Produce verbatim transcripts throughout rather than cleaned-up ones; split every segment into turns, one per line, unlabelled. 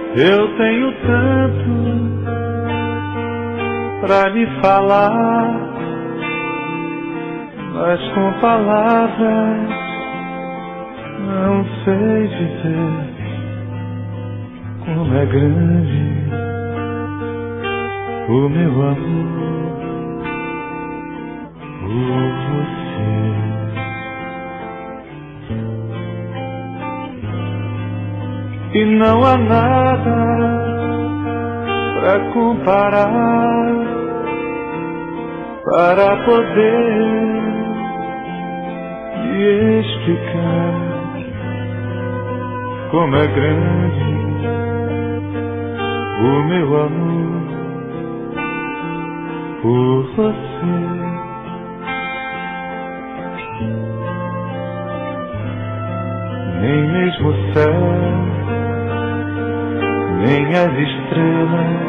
Eu tenho tanto pra lhe falar, mas com palavras não sei dizer como é grande o meu amor por você. E não há nada pra comparar, para poder lhe explicar como é grande o meu amor por você. Nem mesmo o céu, nem as estrelas,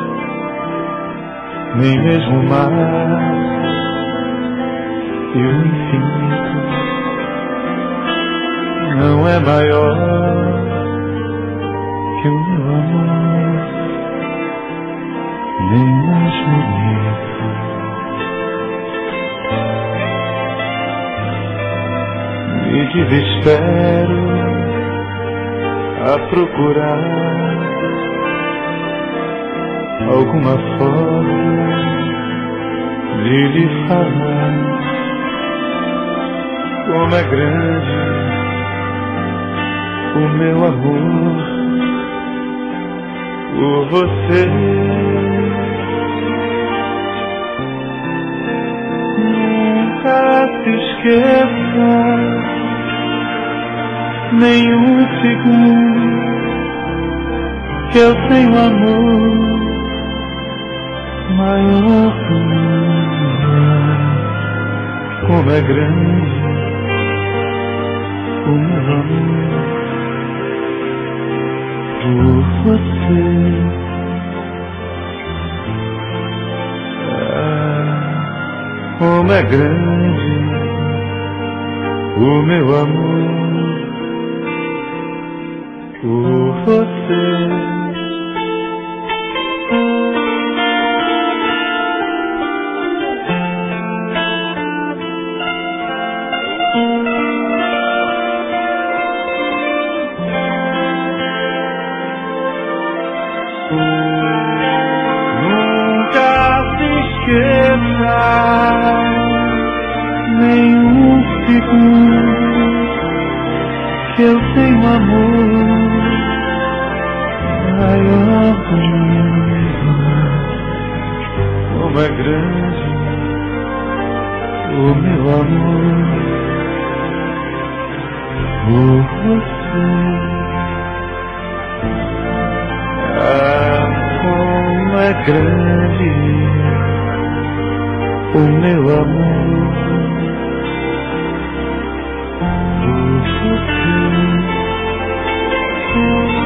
nem mesmo o mar e o infinito não é maior que o meu amor, nem mais bonito. Me desespero a procurar alguma forma de lhe falar como é grande o meu amor por você. Nunca se esqueça nenhum segundo que eu tenho amor maior que o meu. Como é grande o meu amor por você. Ah, como é grande o meu amor por você. Nunca se esqueça nenhum segundo que eu tenho amor maior que o meu. Como é grande o meu amor por você. Ah, como é grande o meu amor por você.